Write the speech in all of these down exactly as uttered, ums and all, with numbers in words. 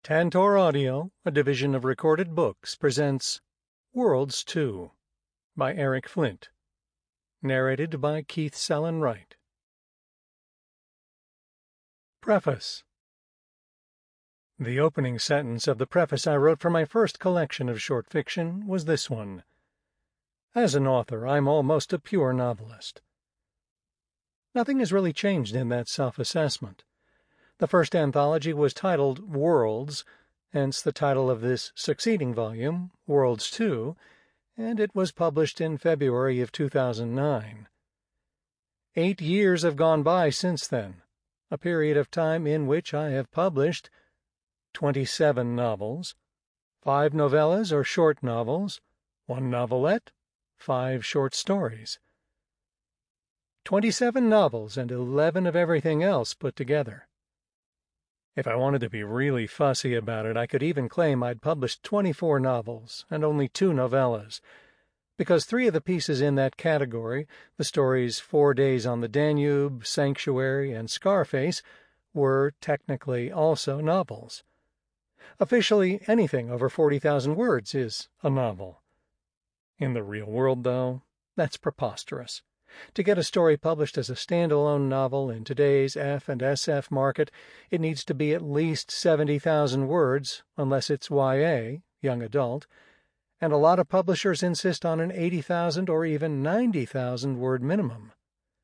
Tantor Audio, a division of Recorded Books, presents Worlds two by Eric Flint, narrated by Keith Sellon-Wright. Preface. The opening sentence of the preface I wrote for my first collection of short fiction was this one: "As an author, I'm almost a pure novelist." Nothing has really changed in that self-assessment. The first anthology was titled Worlds, hence the title of this succeeding volume, Worlds two, and it was published in February of two thousand nine. Eight years have gone by since then, a period of time in which I have published twenty-seven novels, five novellas or short novels, one novelette, five short stories. Twenty-seven novels and eleven of everything else put together. If I wanted to be really fussy about it, I could even claim I'd published twenty-four novels and only two novellas, because three of the pieces in that category, the stories Four Days on the Danube, Sanctuary, and Scarface, were technically also novels. Officially, anything over forty thousand words is a novel. In the real world, though, that's preposterous. To get a story published as a standalone novel in today's F and S F market, it needs to be at least seventy thousand words, unless it's Y A, young adult, and a lot of publishers insist on an eighty thousand or even ninety thousand word minimum.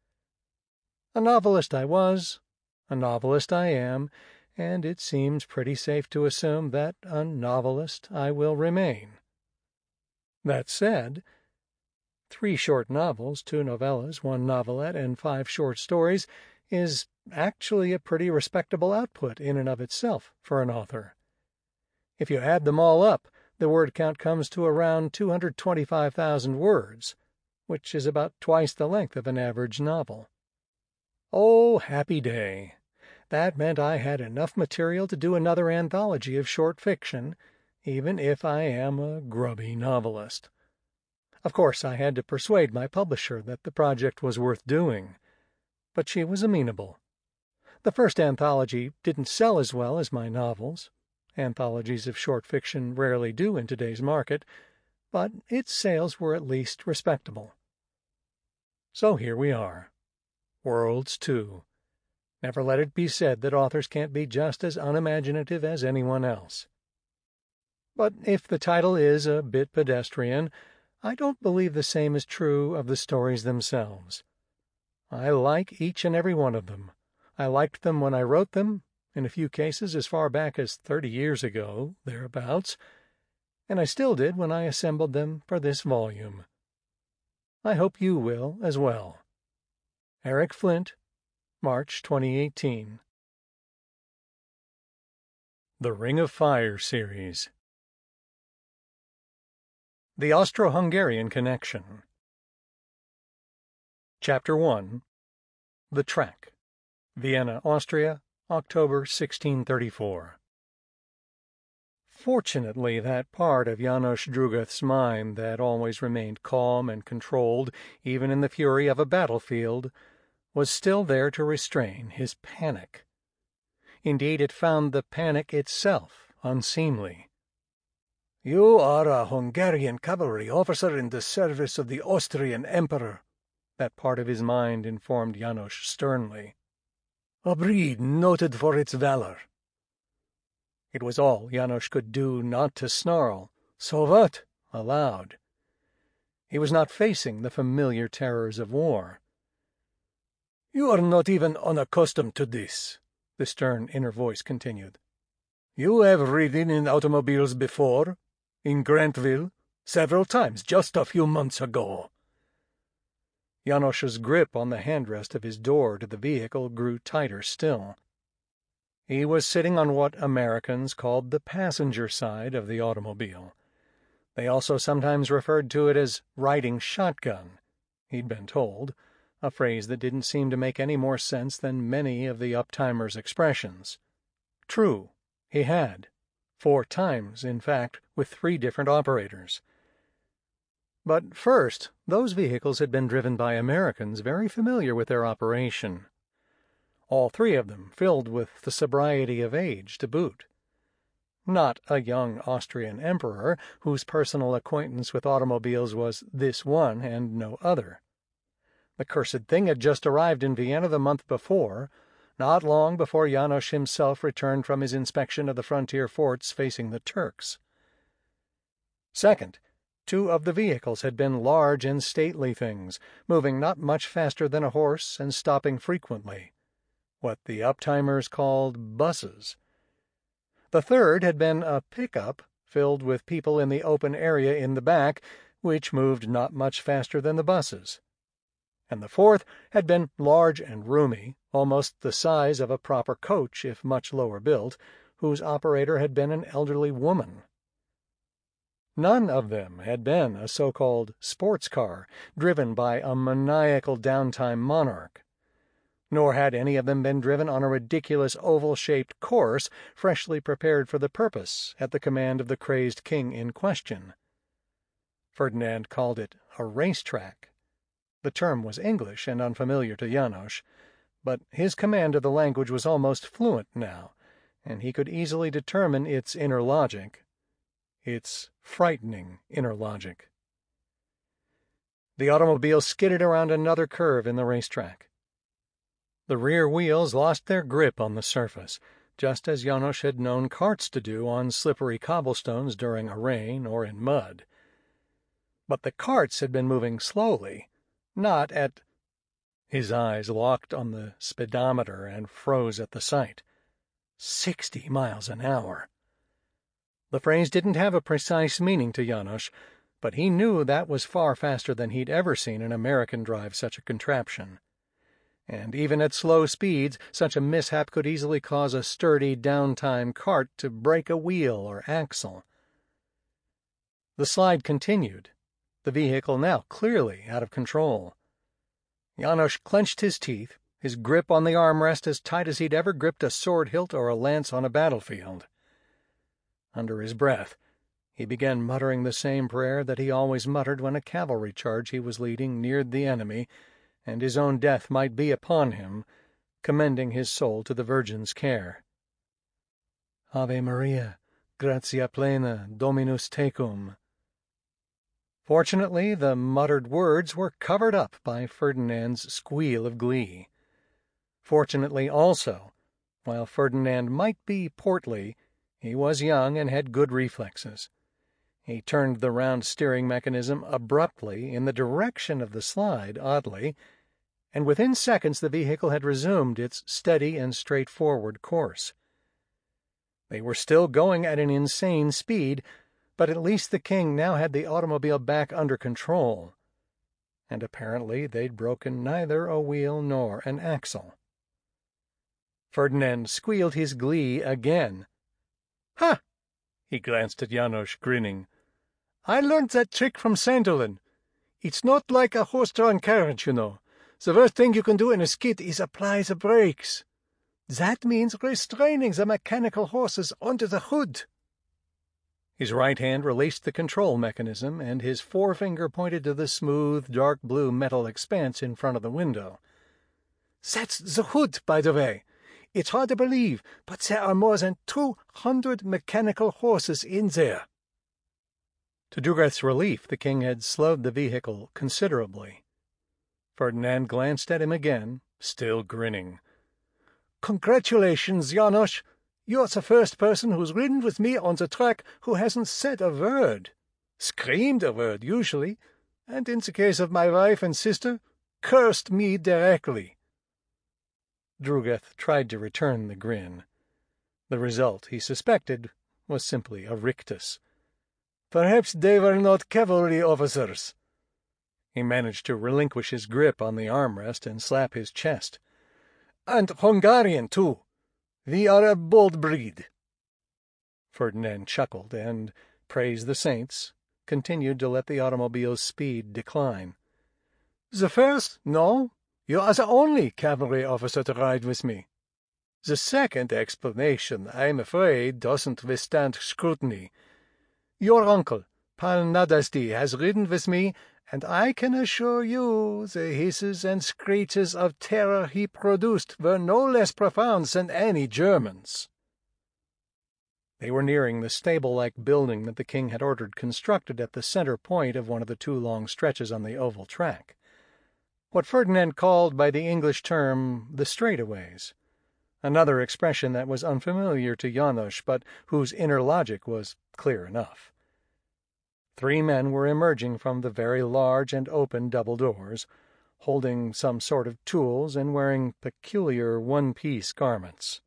A novelist I was, a novelist I am, and it seems pretty safe to assume that a novelist I will remain. That said, three short novels, two novellas, one novelette, and five short stories is actually a pretty respectable output in and of itself for an author. If you add them all up, the word count comes to around two hundred twenty-five thousand words, which is about twice the length of an average novel. Oh, happy day! That meant I had enough material to do another anthology of short fiction, even if I am a grubby novelist. Of course, I had to persuade my publisher that the project was worth doing, but she was amenable. The first anthology didn't sell as well as my novels. Anthologies of short fiction rarely do in today's market, but its sales were at least respectable. So here we are. Worlds two. Never let it be said that authors can't be just as unimaginative as anyone else. But if the title is a bit pedestrian, I don't believe the same is true of the stories themselves. I like each and every one of them. I liked them when I wrote them, in a few cases as far back as thirty years ago, thereabouts, and I still did when I assembled them for this volume. I hope you will as well. Eric Flint, March twenty eighteen. The Ring of Fire Series. The Austro-Hungarian Connection. Chapter one. The Track. Vienna, Austria, October sixteen thirty-four. Fortunately, that part of János Drugoth's mind that always remained calm and controlled, even in the fury of a battlefield, was still there to restrain his panic. Indeed, it found the panic itself unseemly. "You are a Hungarian cavalry officer in the service of the Austrian Emperor," that part of his mind informed János sternly. "A breed noted for its valor." It was all János could do not to snarl, "So what?" aloud. He was not facing the familiar terrors of war. "You are not even unaccustomed to this," the stern inner voice continued. "You have ridden in automobiles before, in Grantville, several times just a few months ago." János's grip on the handrest of his door to the vehicle grew tighter still. He was sitting on what Americans called the passenger side of the automobile. They also sometimes referred to it as riding shotgun, he'd been told, a phrase that didn't seem to make any more sense than many of the uptimers' expressions. True, he had. Four times, in fact, with three different operators. But first, those vehicles had been driven by Americans very familiar with their operation. All three of them filled with the sobriety of age to boot. not a young Austrian emperor whose personal acquaintance with automobiles was this one and no other. The cursed thing had just arrived in Vienna the month before, not long before János himself returned from his inspection of the frontier forts facing the Turks. Second, two of the vehicles had been large and stately things, moving not much faster than a horse and stopping frequently, what the uptimers called buses. The third had been a pickup filled with people in the open area in the back, which moved not much faster than the buses. And the fourth had been large and roomy, almost the size of a proper coach if much lower built, whose operator had been an elderly woman. None of them had been a so-called sports car, driven by a maniacal downtime monarch. Nor had any of them been driven on a ridiculous oval-shaped course freshly prepared for the purpose at the command of the crazed king in question. Ferdinand called it a racetrack. The term was English and unfamiliar to János, but his command of the language was almost fluent now, and he could easily determine its inner logic, its frightening inner logic. The automobile skidded around another curve in the racetrack. The rear wheels lost their grip on the surface, just as János had known carts to do on slippery cobblestones during a rain or in mud. But the carts had been moving slowly, not at— His eyes locked on the speedometer and froze at the sight. Sixty miles an hour. The phrase didn't have a precise meaning to János, but he knew that was far faster than he'd ever seen an American drive such a contraption. And even at slow speeds, such a mishap could easily cause a sturdy downtime cart to break a wheel or axle. The slide continued, the vehicle now clearly out of control. János clenched his teeth, his grip on the armrest as tight as he'd ever gripped a sword hilt or a lance on a battlefield. Under his breath, he began muttering the same prayer that he always muttered when a cavalry charge he was leading neared the enemy, and his own death might be upon him, commending his soul to the Virgin's care. Ave Maria, gratia plena, Dominus tecum. Fortunately, the muttered words were covered up by Ferdinand's squeal of glee. Fortunately, also, while Ferdinand might be portly, he was young and had good reflexes. He turned the round steering mechanism abruptly in the direction of the slide, oddly, and within seconds the vehicle had resumed its steady and straightforward course. They were still going at an insane speed, but at least the king now had the automobile back under control, and apparently they'd broken neither a wheel nor an axle. Ferdinand squealed his glee again. "Ha!" He glanced at János, grinning. "I learned that trick from Sanderlin. It's not like a horse-drawn carriage, you know. The worst thing you can do in a skid is apply the brakes. That means restraining the mechanical horses under the hood." His right hand released the control mechanism, and his forefinger pointed to the smooth, dark blue metal expanse in front of the window. "That's the hood, by the way. It's hard to believe, but there are more than two hundred mechanical horses in there." To Dugeth's relief, the king had slowed the vehicle considerably. Ferdinand glanced at him again, still grinning. "Congratulations, János. You're the first person who's ridden with me on the track who hasn't said a word. Screamed a word, usually, and in the case of my wife and sister, cursed me directly." Dugeth tried to return the grin. The result, he suspected, was simply a rictus. "Perhaps they were not cavalry officers." He managed to relinquish his grip on the armrest and slap his chest. "And Hungarian, too. We are a bold breed." Ferdinand chuckled and, praise the saints, continued to let the automobile's speed decline. "The first, no. You are the only cavalry officer to ride with me. The second explanation, I'm afraid, doesn't withstand scrutiny. Your uncle, Pal Nadasdy, has ridden with me, and I can assure you the hisses and screeches of terror he produced were no less profound than any German's." They were nearing the stable-like building that the king had ordered constructed at the center point of one of the two long stretches on the oval track, what Ferdinand called by the English term the straightaways, another expression that was unfamiliar to János, but whose inner logic was clear enough. Three men were emerging from the very large and open double doors, holding some sort of tools and wearing peculiar one-piece garments.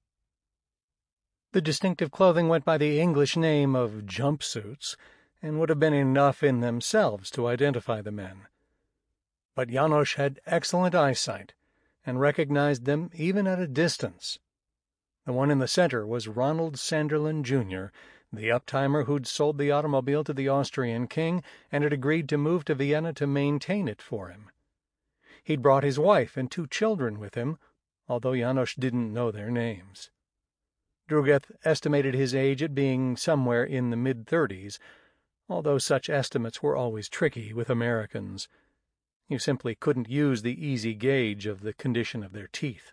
The distinctive clothing went by the English name of jumpsuits, and would have been enough in themselves to identify the men. But János had excellent eyesight, and recognized them even at a distance. The one in the center was Ronald Sanderlin, Junior, the uptimer who'd sold the automobile to the Austrian king and had agreed to move to Vienna to maintain it for him. He'd brought his wife and two children with him, although János didn't know their names. Drugath estimated his age at being somewhere in the mid-thirties, although such estimates were always tricky with Americans. You simply couldn't use the easy gauge of the condition of their teeth.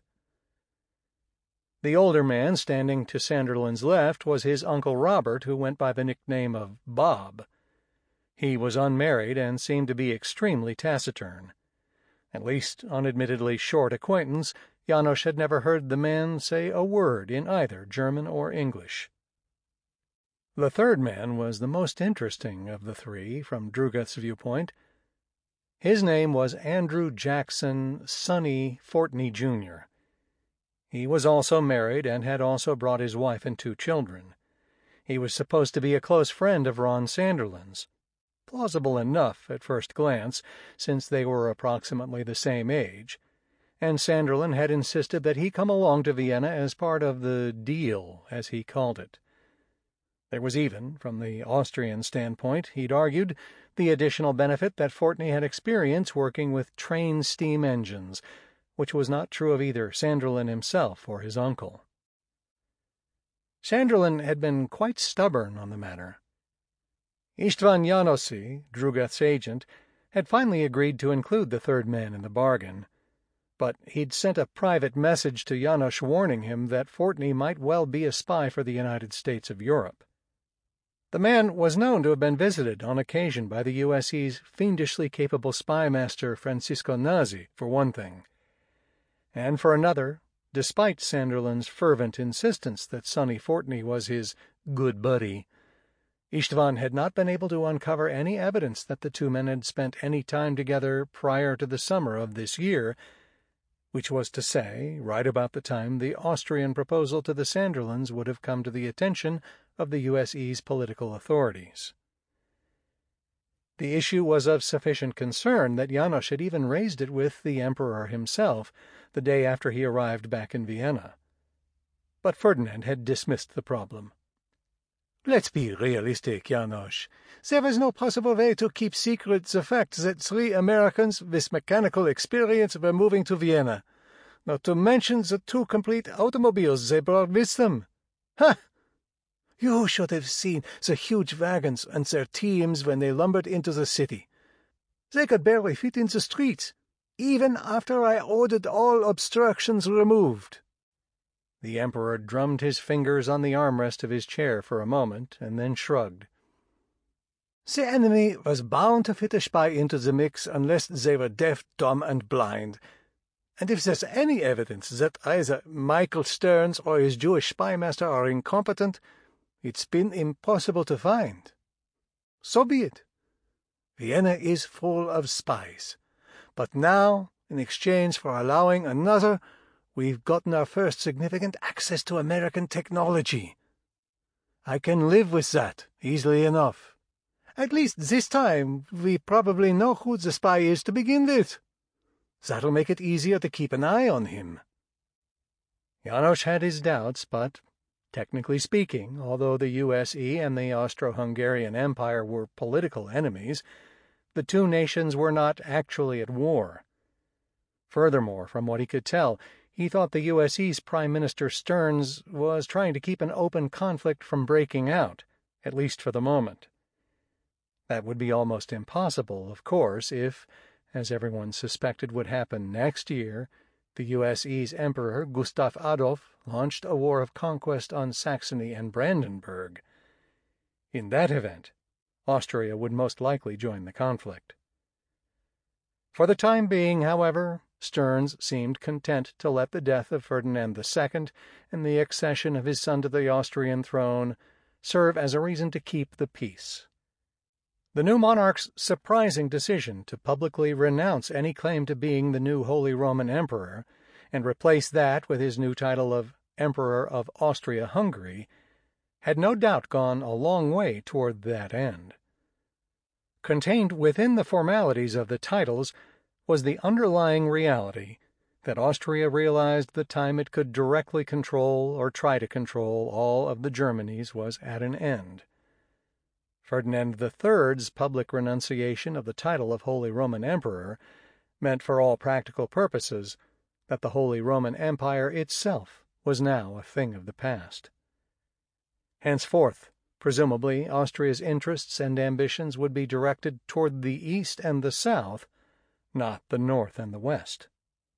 The older man standing to Sanderlin's left was his Uncle Robert, who went by the nickname of Bob. He was unmarried and seemed to be extremely taciturn. At least, on admittedly short acquaintance, János had never heard the man say a word in either German or English. The third man was the most interesting of the three, from Drugath's viewpoint. His name was Andrew Jackson Sonny Fortney, Junior He was also married and had also brought his wife and two children. He was supposed to be a close friend of Ron Sanderlin's. Plausible enough at first glance, since they were approximately the same age, and Sanderlin had insisted that he come along to Vienna as part of the deal, as he called it. There was even, from the Austrian standpoint, he'd argued, the additional benefit that Fortney had experience working with train steam engines, which was not true of either Sanderlin himself or his uncle. Sanderlin had been quite stubborn on the matter. István Jánosi, Drugath's agent, had finally agreed to include the third man in the bargain, but he'd sent a private message to János warning him that Fortney might well be a spy for the United States of Europe. The man was known to have been visited on occasion by the U S E's fiendishly capable spy master Francisco Nazi, for one thing. And for another, despite Sanderlin's fervent insistence that Sonny Fortney was his good buddy, István had not been able to uncover any evidence that the two men had spent any time together prior to the summer of this year, which was to say, right about the time the Austrian proposal to the Sanderlins would have come to the attention of the U S E's political authorities. The issue was of sufficient concern that János had even raised it with the Emperor himself the day after he arrived back in Vienna. But Ferdinand had dismissed the problem. "Let's be realistic, János. There was no possible way to keep secret the fact that three Americans with mechanical experience were moving to Vienna, not to mention the two complete automobiles they brought with them. Ha! You should have seen the huge wagons and their teams when they lumbered into the city. They could barely fit in the streets, even after I ordered all obstructions removed." The Emperor drummed his fingers on the armrest of his chair for a moment, and then shrugged. "The enemy was bound to fit a spy into the mix unless they were deaf, dumb, and blind. And if there's any evidence that either Michael Stearns or his Jewish spymaster are incompetent, it's been impossible to find. So be it. Vienna is full of spies. But now, in exchange for allowing another, we've gotten our first significant access to American technology. I can live with that easily enough. At least this time we probably know who the spy is to begin with. That'll make it easier to keep an eye on him." János had his doubts, but, technically speaking, although the U S E and the Austro-Hungarian Empire were political enemies, the two nations were not actually at war. Furthermore, from what he could tell, he thought the U S E's Prime Minister Stearns was trying to keep an open conflict from breaking out, at least for the moment. That would be almost impossible, of course, if, as everyone suspected would happen next year, the U S E's Emperor Gustav Adolf, launched a war of conquest on Saxony and Brandenburg. In that event, Austria would most likely join the conflict. For the time being, however, Stearns seemed content to let the death of Ferdinand the Second and the accession of his son to the Austrian throne serve as a reason to keep the peace. The new monarch's surprising decision to publicly renounce any claim to being the new Holy Roman Emperor and replace that with his new title of Emperor of Austria-Hungary had no doubt gone a long way toward that end. Contained within the formalities of the titles was the underlying reality that Austria realized the time it could directly control or try to control all of the Germanies was at an end. Ferdinand the Third's public renunciation of the title of Holy Roman Emperor meant for all practical purposes that the Holy Roman Empire itself was now a thing of the past. Henceforth, presumably, Austria's interests and ambitions would be directed toward the east and the south, not the north and the west.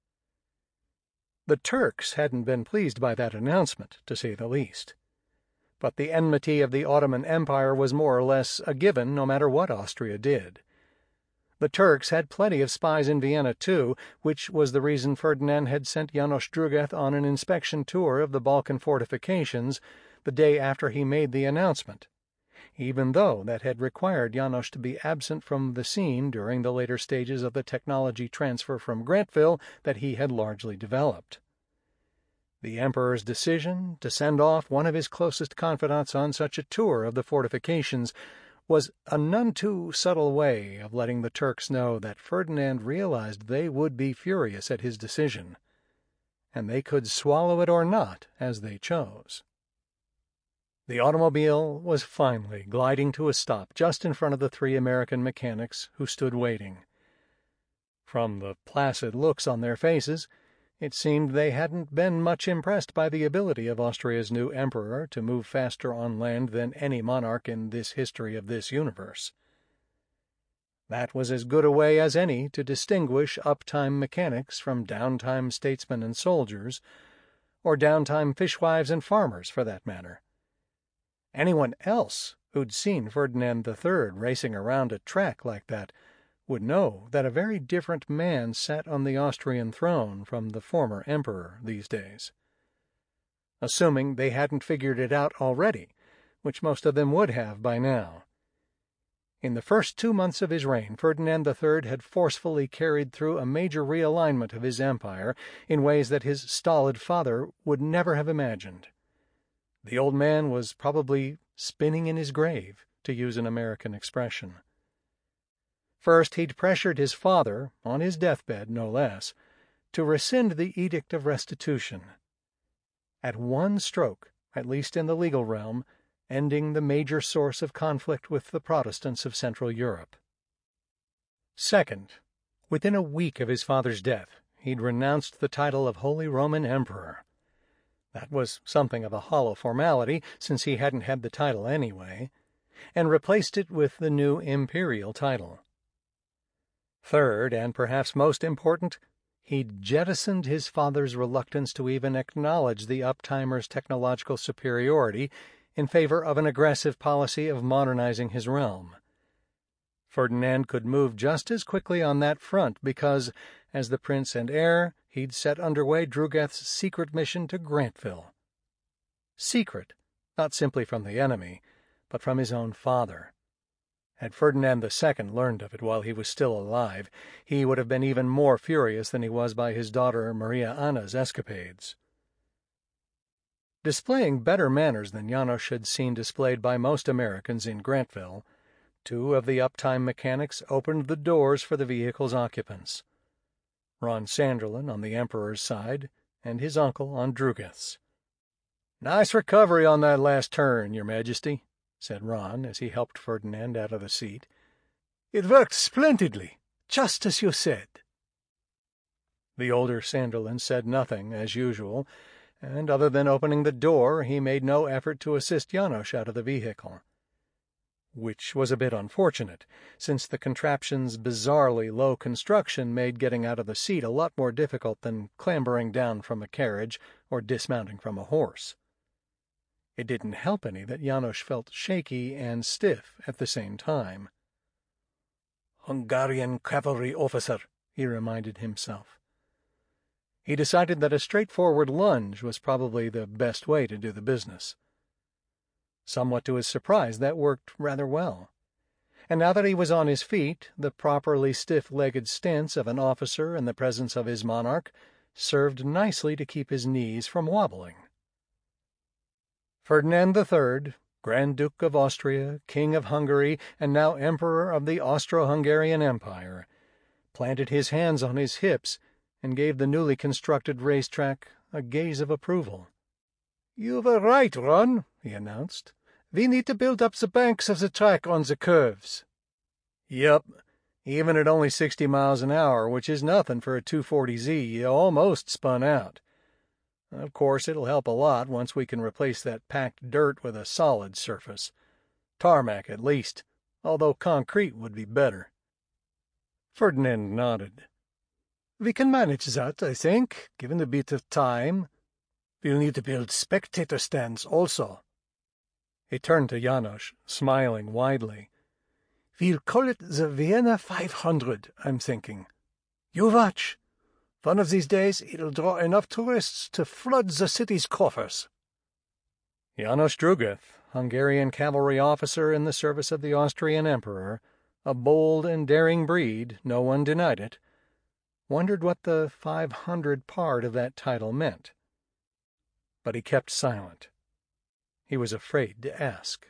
The Turks hadn't been pleased by that announcement, to say the least. But the enmity of the Ottoman Empire was more or less a given no matter what Austria did. The Turks had plenty of spies in Vienna, too, which was the reason Ferdinand had sent János Drugeth on an inspection tour of the Balkan fortifications the day after he made the announcement, even though that had required János to be absent from the scene during the later stages of the technology transfer from Grantville that he had largely developed. The Emperor's decision to send off one of his closest confidants on such a tour of the fortifications was a none too subtle way of letting the Turks know that Ferdinand realized they would be furious at his decision, and they could swallow it or not as they chose. The automobile was finally gliding to a stop just in front of the three American mechanics who stood waiting. From the placid looks on their faces, it seemed they hadn't been much impressed by the ability of Austria's new emperor to move faster on land than any monarch in this history of this universe. That was as good a way as any to distinguish uptime mechanics from downtime statesmen and soldiers, or downtime fishwives and farmers, for that matter. Anyone else who'd seen Ferdinand the Third racing around a track like that would know that a very different man sat on the Austrian throne from the former emperor these days. Assuming they hadn't figured it out already, which most of them would have by now. In the first two months of his reign, Ferdinand the Third had forcefully carried through a major realignment of his empire in ways that his stolid father would never have imagined. The old man was probably spinning in his grave, to use an American expression. First, he'd pressured his father, on his deathbed no less, to rescind the Edict of Restitution. At one stroke, at least in the legal realm, ending the major source of conflict with the Protestants of Central Europe. Second, within a week of his father's death, he'd renounced the title of Holy Roman Emperor. That was something of a hollow formality, since he hadn't had the title anyway, and replaced it with the new imperial title. Third, and perhaps most important, he'd jettisoned his father's reluctance to even acknowledge the uptimer's technological superiority in favor of an aggressive policy of modernizing his realm. Ferdinand could move just as quickly on that front because, as the prince and heir, he'd set underway Drugeth's secret mission to Grantville. Secret, not simply from the enemy, but from his own father. Had Ferdinand the Second learned of it while he was still alive, he would have been even more furious than he was by his daughter Maria Anna's escapades. Displaying better manners than János had seen displayed by most Americans in Grantville, two of the uptime mechanics opened the doors for the vehicle's occupants. Ron Sanderlin on the Emperor's side, and his uncle on Drugeth's. "Nice recovery on that last turn, Your Majesty," said Ron as he helped Ferdinand out of the seat. "It worked splendidly, just as you said." The older Sanderlin said nothing, as usual, and other than opening the door, he made no effort to assist János out of the vehicle. which was a bit unfortunate, since the contraption's bizarrely low construction made getting out of the seat a lot more difficult than clambering down from a carriage or dismounting from a horse. It didn't help any that János felt shaky and stiff at the same time. "Hungarian cavalry officer," he reminded himself. He decided that a straightforward lunge was probably the best way to do the business. Somewhat to his surprise, that worked rather well. And now that he was on his feet, the properly stiff-legged stance of an officer in the presence of his monarch served nicely to keep his knees from wobbling. Ferdinand the Third, Grand Duke of Austria, King of Hungary, and now Emperor of the Austro-Hungarian Empire, planted his hands on his hips and gave the newly constructed racetrack a gaze of approval. "You were right, Ron," he announced. "We need to build up the banks of the track on the curves." "Yep, even at only sixty miles an hour, which is nothing for a two forty Z, you almost spun out. Of course, it'll help a lot once we can replace that packed dirt with a solid surface. Tarmac, at least, although concrete would be better." Ferdinand nodded. "We can manage that, I think, given a bit of time. We'll need to build spectator stands also." He turned to János, smiling widely. "We'll call it the Vienna five hundred, I'm thinking. You watch. One of these days it'll draw enough tourists to flood the city's coffers." János Drugath, Hungarian cavalry officer in the service of the Austrian Emperor, a bold and daring breed, no one denied it, wondered what the five hundred part of that title meant. But he kept silent. He was afraid to ask.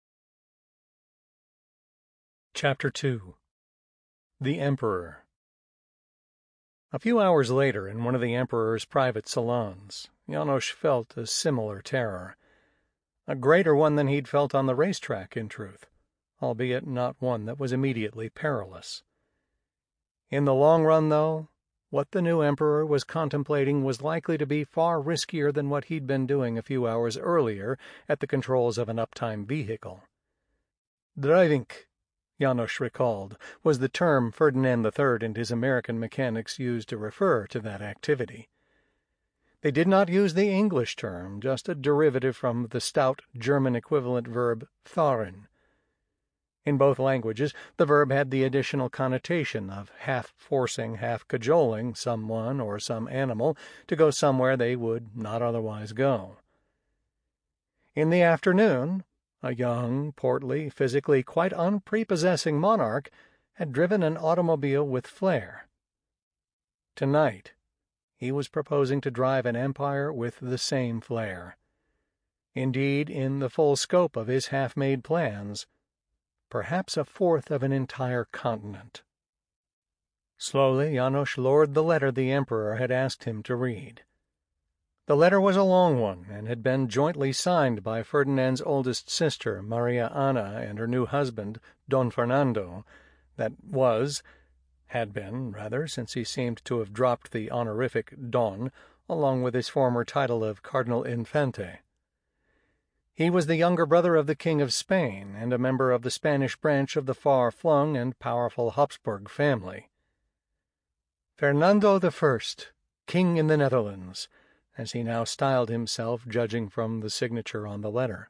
Chapter two. The Emperor. A few hours later, in one of the Emperor's private salons, János felt a similar terror. A greater one than he'd felt on the racetrack, in truth, albeit not one that was immediately perilous. In the long run, though, what the new Emperor was contemplating was likely to be far riskier than what he'd been doing a few hours earlier at the controls of an uptime vehicle. Driving, János recalled, was the term Ferdinand the Third and his American mechanics used to refer to that activity. They did not use the English term, just a derivative from the stout German equivalent verb fahren. In both languages, the verb had the additional connotation of half forcing, half cajoling someone or some animal to go somewhere they would not otherwise go. In the afternoon, a young, portly, physically quite unprepossessing monarch had driven an automobile with flair. Tonight, he was proposing to drive an empire with the same flair. Indeed, in the full scope of his half-made plans, perhaps a fourth of an entire continent. Slowly, János lowered the letter the Emperor had asked him to read. The letter was a long one, and had been jointly signed by Ferdinand's oldest sister, Maria Anna, and her new husband, Don Fernando, that was, had been, rather, since he seemed to have dropped the honorific Don, along with his former title of Cardinal Infante. He was the younger brother of the King of Spain, and a member of the Spanish branch of the far-flung and powerful Habsburg family. Fernando the First, King in the Netherlands, as he now styled himself, judging from the signature on the letter.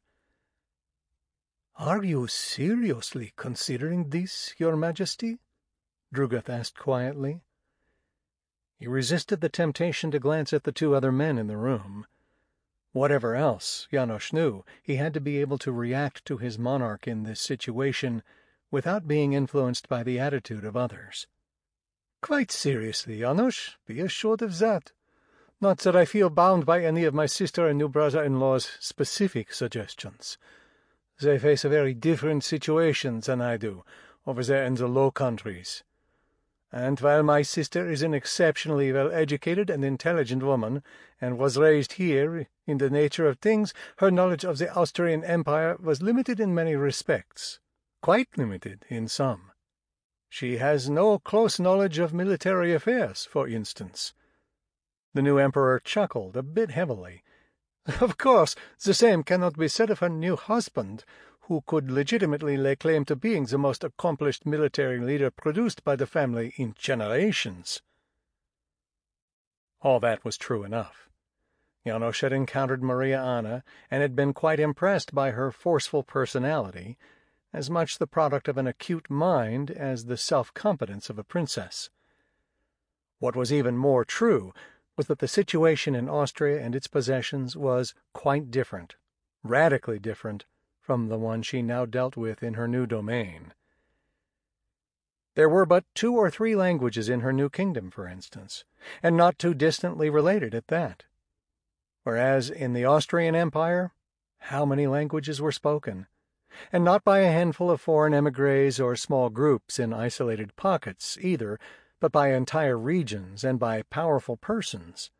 "Are you seriously considering this, Your Majesty?" Drugath asked quietly. He resisted the temptation to glance at the two other men in the room. Whatever else, János knew, he had to be able to react to his monarch in this situation without being influenced by the attitude of others. "Quite seriously, János, be assured of that. Not that I feel bound by any of my sister and new brother-in-law's specific suggestions. They face a very different situation than I do, over there in the Low Countries. And while my sister is an exceptionally well-educated and intelligent woman, and was raised here, in the nature of things, her knowledge of the Austrian Empire was limited in many respects, quite limited in some. She has no close knowledge of military affairs, for instance." The new Emperor chuckled a bit heavily. "Of course, the same cannot be said of her new husband, who could legitimately lay claim to being the most accomplished military leader produced by the family in generations. All that was true enough. János had encountered Maria Anna and had been quite impressed by her forceful personality, as much the product of an acute mind as the self-confidence of a princess. What was even more true was that the situation in Austria and its possessions was quite different, radically different, from the one she now dealt with in her new domain. There were but two or three languages in her new kingdom, for instance, and not too distantly related at that. Whereas in the Austrian Empire, how many languages were spoken? And not by a handful of foreign emigres or small groups in isolated pockets, either, but by entire regions and by powerful persons.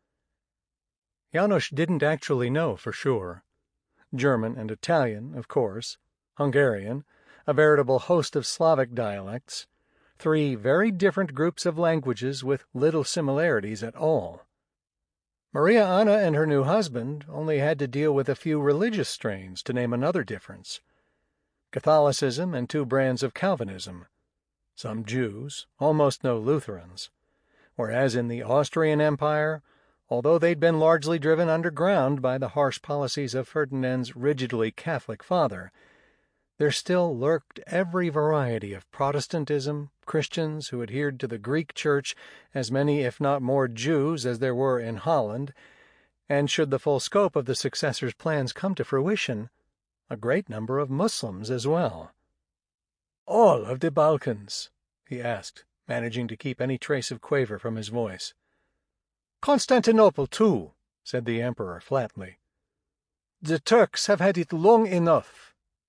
János didn't actually know for sure. German and Italian, of course, Hungarian, a veritable host of Slavic dialects, three very different groups of languages with little similarities at all. Maria Anna and her new husband only had to deal with a few religious strains, to name another difference. Catholicism and two brands of Calvinism, some Jews, almost no Lutherans, whereas in the Austrian Empire, although they'd been largely driven underground by the harsh policies of Ferdinand's rigidly Catholic father, there still lurked every variety of Protestantism, Christians who adhered to the Greek Church, as many if not more Jews as there were in Holland, and should the full scope of the successor's plans come to fruition, a great number of Muslims as well. "All of the Balkans?" he asked, managing to keep any trace of quaver from his voice. "Constantinople, too," said the Emperor flatly. "The Turks have had it long enough."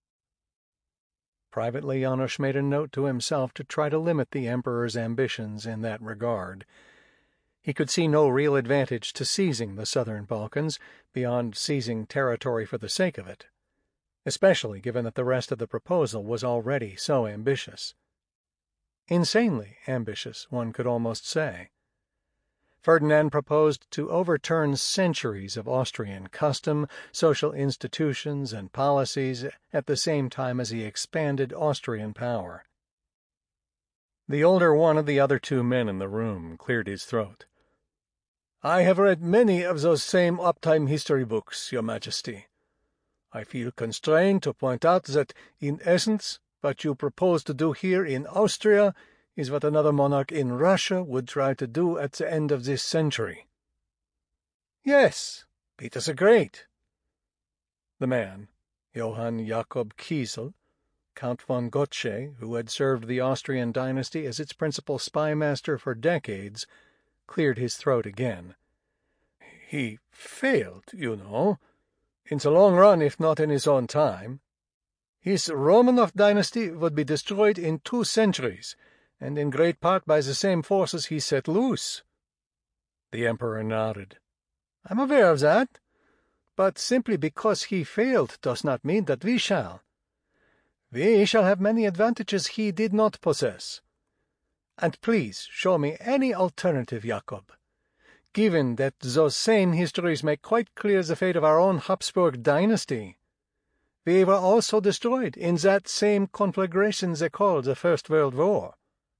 Privately, János made a note to himself to try to limit the Emperor's ambitions in that regard. He could see no real advantage to seizing the southern Balkans, beyond seizing territory for the sake of it, especially given that the rest of the proposal was already so ambitious. Insanely ambitious, one could almost say. Ferdinand proposed to overturn centuries of Austrian custom, social institutions, and policies at the same time as he expanded Austrian power. The older one of the other two men in the room cleared his throat. "I have read many of those same old-time history books, Your Majesty. I feel constrained to point out that, in essence, what you propose to do here in Austria is what another monarch in Russia would try to do at the end of this century." "Yes, Peter the Great." The man, Johann Jakob Kiesel, Count von Gottschee, who had served the Austrian dynasty as its principal spymaster for decades, cleared his throat again. "He failed, you know, in the long run if not in his own time. His Romanov dynasty would be destroyed in two centuries, and in great part by the same forces he set loose." The Emperor nodded. "I'm aware of that, but simply because he failed does not mean that we shall. We shall have many advantages he did not possess. And please show me any alternative, Jacob. Given that those same histories make quite clear the fate of our own Habsburg dynasty. We were also destroyed in that same conflagration they call the First World War."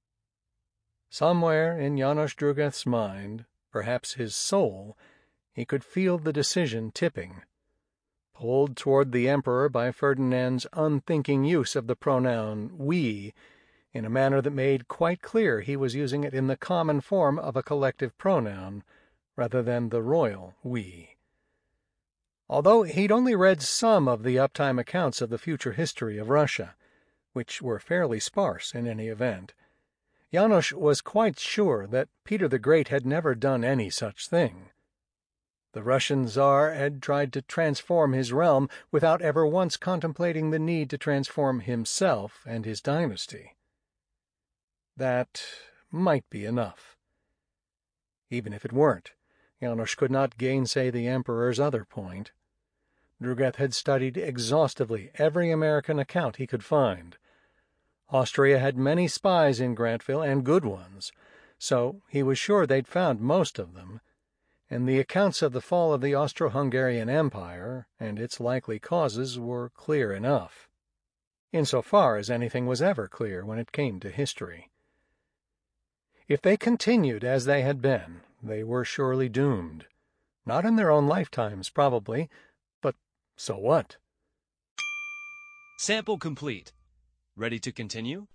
Somewhere in János Drugath's mind, perhaps his soul, he could feel the decision tipping, pulled toward the Emperor by Ferdinand's unthinking use of the pronoun we, in a manner that made quite clear he was using it in the common form of a collective pronoun, rather than the royal we. Although he'd only read some of the uptime accounts of the future history of Russia, which were fairly sparse in any event, János was quite sure that Peter the Great had never done any such thing. The Russian Tsar had tried to transform his realm without ever once contemplating the need to transform himself and his dynasty. That might be enough. Even if it weren't, János could not gainsay the Emperor's other point. Drugath had studied exhaustively every American account he could find. Austria had many spies in Grantville, and good ones, so he was sure they'd found most of them, and the accounts of the fall of the Austro-Hungarian Empire and its likely causes were clear enough. insofar as anything was ever clear when it came to history. If they continued as they had been, they were surely doomed. Not in their own lifetimes, probably, but so what? Sample complete. Ready to continue?